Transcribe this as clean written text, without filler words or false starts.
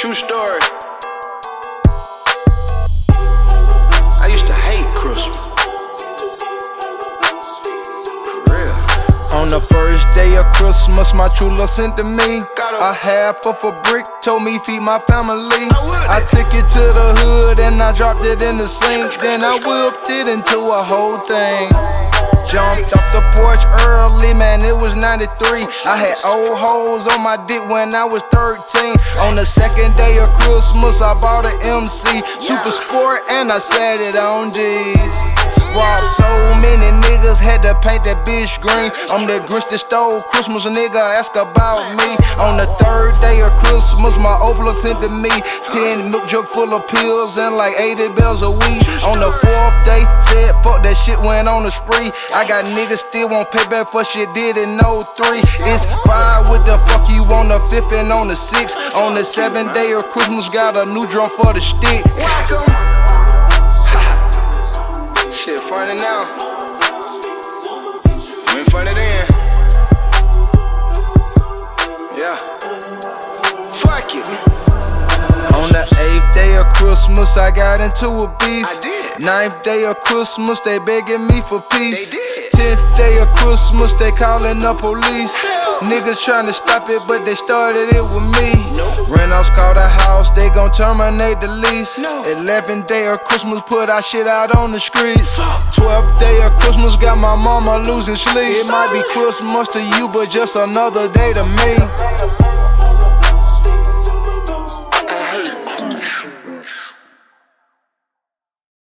True story. I used to hate Christmas. For real. On the first day of Christmas, my true love sent to me a half of a brick, told me feed my family. I took it to the hood and I dropped it in the sink. Then I whipped it into a whole thing. Jumped off the porch early, man, it was 93. I had old holes on my dick when I was 13. On the second day of Christmas, I bought an MC Super Sport and I sat it on G's. Robbed so many niggas, had to paint that bitch green. I'm the Grinch that stole Christmas, a nigga ask about me. On the third day of Christmas, my old plug sent to me 10 milk jug full of pills and like 80 bells a week. On the fourth day, said fuck that shit, went on a spree. I got niggas still won't pay back for shit did in 03. It's 5 with the fuck you on the 5th and on the 6th. On the 7th day of Christmas, got a new drum for the stick. Shit funny now. Ain't funny then. Yeah. Fuck it. On the 8th day of Christmas, I got into a beef. I did. 9th day of Christmas, they begging me for peace. They did. 10th day of Christmas, they calling the police. Niggas trying to stop it, but they started it with me. Rentals called a house, they gon' terminate the lease. 11th day of Christmas, put our shit out on the streets. 12th day of Christmas, got my mama losing sleep. It might be Christmas to you, but just another day to me.